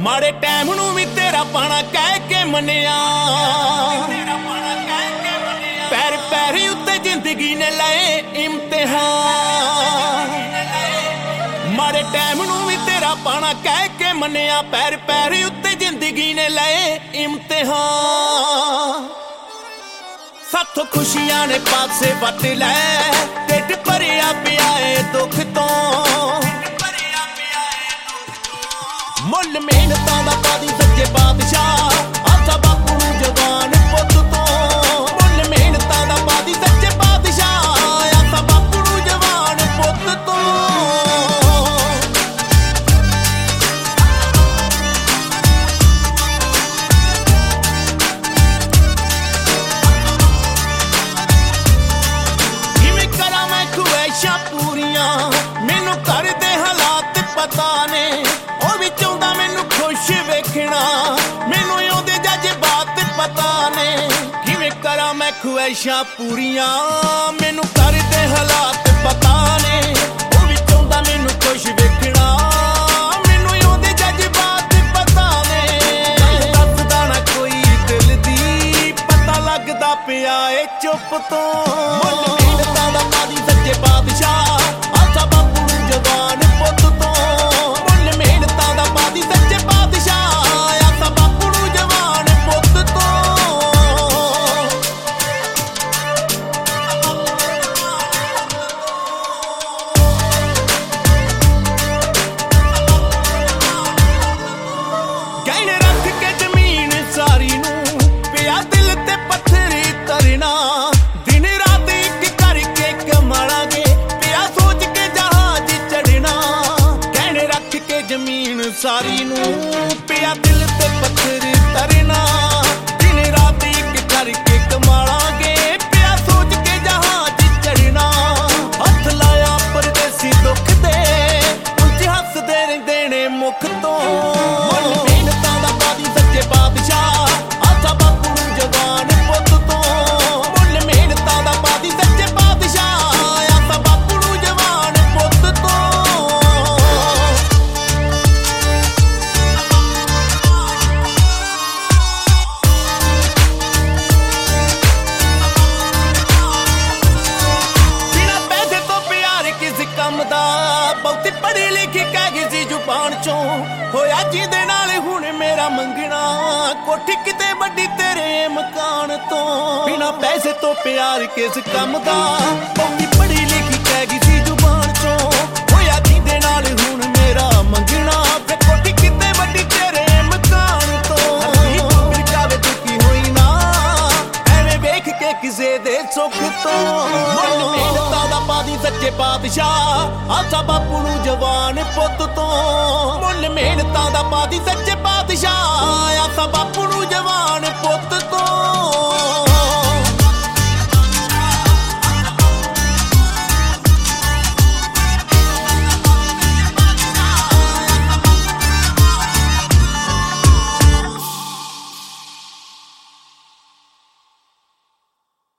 ਮਾੜੇ ਟਾਈਮ ਨੂੰ ਵੀ ਤੇਰਾ ਪਾਣਾ ਕਹਿ ਕੇ ਮੰਨਿਆ। ਪੈਰ ਪੈਰ ਉੱਤੇ ਜ਼ਿੰਦਗੀ ਨੇ ਲਏ ਇਮਤਿਹਾਨ। ਮਾੜੇ ਟਾਈਮ ਨੂੰ ਵੀ ਤੇਰਾ ਪਾਣਾ ਕਹਿ ਕੇ ਮੰਨਿਆ। ਪੈਰ ਪੈਰ ਉੱਤੇ ਜ਼ਿੰਦਗੀ ਨੇ ਲਏ ਇਮਤਿਹਾਨ। ਸਾਥੋਂ ਖੁਸ਼ੀਆਂ ਨੇ ਪਾਸੇ ਵੱਟ ਲੈ, ਢਿੱਡ ਭਰਿਆ ਪਿਆ ਏ ਦੁੱਖ ਤੋਂ। ਮੁੱਲ ਮਿਹਨਤਾਂ ਦਾ ਪਾਦੀ ਸੱਚੇ ਬਾਦਸ਼ਾਹ, ਆਸਾ ਬਾਪੂ ਨੂੰ ਜਵਾਨ ਪੁੱਤ ਤੋਂ। ਮੁੱਲ ਮਿਹਨਤਾਂ ਦਾ ਪਾਦੀ ਸੱਚੇ ਬਾਦਸ਼ਾਹ, ਆਸਾ ਬਾਪੂ ਨੂੰ ਜਵਾਨ ਪੁੱਤ ਤੋਂ। ਕਿਵੇਂ ਕਰਾਂ ਮੈਂ ਖੁਆਇਸ਼ਾਂ ਪੂਰੀਆਂ, ਮੈਨੂੰ ਘਰ ਦੇ ਹਾਲਾਤ ਪਤਾ ਨੇ। ਉਹ ਵੀ ਚਾਹੁੰਦਾ ਮੈਨੂੰ ਖੁਸ਼ ਵੇਖਣਾ, ਮੈਨੂੰ ਉਹਦੇ ਜਜ਼ਬਾਤ ਪਤਾ ਨੇ। ਕਿਵੇਂ ਕਰਾਂ ਮੈਂ ਖੁਆਇਸ਼ਾਂ ਪੂਰੀਆਂ, ਮੈਨੂੰ ਘਰ ਦੇ ਹਾਲਾਤ ਪਤਾ ਨੇ। ਉਹ ਵੀ ਚਾਹੁੰਦਾ ਮੈਨੂੰ ਖੁਸ਼ ਵੇਖਣਾ, ਮੈਨੂੰ ਉਹਦੇ ਜਜ਼ਬਾਤ ਪਤਾ ਨੇ। ਦੱਸਦਾ ਨਾ ਕੋਈ ਦਿਲ ਦੀ, ਪਤਾ ਲੱਗਦਾ ਪਿਆ ਏ ਚੁੱਪ ਤੋਂ। ਮੁੱਲ ਮਿਹਨਤਾਂ ਦਾ ਪਾਦੀ ਸੱਚੇ ਬਾਦਸ਼ਾਹ, ਆਸਾ ਬਾਪੂ ਨੂੰ ਜਵਾਨ ਪੁੱਤ ਤੋਂ। ਮੁੱਲ ਮਿਹਨਤਾਂ ਦਾ ਪਾਦੀ ਸੱਚੇ ਬਾਦਸ਼ਾਹ, ਆਸਾ ਬਾਪੂ ਨੂੰ ਜਵਾਨ ਪੁੱਤ ਤੋਂ। ਗਹਿਣੇ ਰੱਖ ਕੇ ਜ਼ਮੀਨ ਸਾਰੀ ਨੂੰ, ਪਿਆ ਦਿਲ ਤੇ ਪੱਥਰੀ ਤਰਨਾ। ਦਿਨ ਰਾਤ ਇੱਕ ਕਰਕੇ ਕਮਾਲਾਂਗੇ, ਪਿਆ ਸੋਚ ਕੇ ਜਹਾਜ਼ ਚੜਨਾ। ਗਹਿਣੇ ਰੱਖ ਕੇ ਜ਼ਮੀਨ ਸਾਰੀ ਨੂੰ, ਪਿਆ ਦਿਲ ਤੇ ਪੱਥਰ ਤਰਨਾ। ਦਿਨ ਰਾਤ ਇੱਕ ਕਰਕੇ ਕਮਾਲਾਂਗੇ, ਪਿਆ ਸੋਚ ਕੇ ਜਹਾਜ਼ ਚੜਨਾ। ਹੱਥ ਲਾਇਆ ਪਰਦੇਸੀ ਦੁੱਖ ਦੇ, ਉਂਝ ਹੱਸਦੇ ਰਹਿੰਦੇ ਨੇ ਮੁੱਖ ਤੋਂ। ਮੁੱਲ ਮਿਹਨਤਾਂ ਦਾ ਪਾਦੀ ਸੱਚੇ ਬਾਦਸ਼ਾਹ, ਆਸਾ ਬਾਪੂ ਨੂੰ ਜਵਾਨ ਪੁੱਤ ਤੋਂ। ਮੁੱਲ ਮਿਹਨਤਾਂ ਦਾ ਪਾਦੀ ਸੱਚੇ ਬਾਦਸ਼ਾਹ, ਆਸਾ ਬਾਪੂ ਨੂੰ ਜਵਾਨ ਪੁੱਤ ਤੋਂ। ਬਿਨਾਂ ਪੈਸੇ ਤੋਂ ਪਿਆਰ ਕਿਸ ਕੰਮ ਦਾ, ਬਹੁਤੀ ਪੜ੍ਹੀ ਲਿਖੀ ਕਹਿ ਗਈ ਸੀ ਜ਼ੁਬਾਨ ਚੋਂ। ਹੋਇਆ ਜਿਹਦੇ ਨਾਲ ਹੁਣ ਮੇਰਾ ਮੰਗਣਾ, ਕੋਠੀ ਕਿਤੇ ਵੱਡੀ ਤੇਰੇ ਮਕਾਨ ਤੋਂ। ਬਿਨਾਂ ਪੈਸੇ ਤੋਂ ਪਿਆਰ ਕਿਸ ਕੰਮ ਦਾ, ਬਹੁਤੀ ਪੜ੍ਹੀ ਲਿਖੀ ਕਹਿ ਗਈ ਸੀ ਜ਼ੁਬਾਨ ਚੋਂ। ਹੋਇਆ ਜਿਹਦੇ ਨਾਲ ਹੁਣ ਮੇਰਾ ਮੰਗਣਾ, ਫਿਰ ਕੋਠੀ ਕਿਤੇ ਵੱਡੀ ਤੇਰੇ ਮਕਾਨ ਤੋਂ। ਫਿਰ ਕਾਵੇ ਦੁਖੀ ਹੋਈ ਨਾ, ਐਵੇਂ ਵੇਖ ਕੇ ਕਿਸੇ ਦੇ ਸੁੱਖ ਤੋਂ। ਮੁੱਲ ਮਿਹਨਤਾਂ ਦਾ ਪਾਦੀ ਸੱਚੇ ਬਾਦਸ਼ਾਹ, ਆਸਾ ਬਾਪੂ ਨੂੰ ਜਵਾਨ ਪੁੱਤ ਤੋਂ। ਮੁੱਲ ਮਿਹਨਤਾਂ ਦਾ ਪਾਦੀ ਸੱਚੇ ਬਾਦਸ਼ਾਹ, ਆਸਾ ਬਾਪੂ ਨੂੰ ਜਵਾਨ ਪੁੱਤ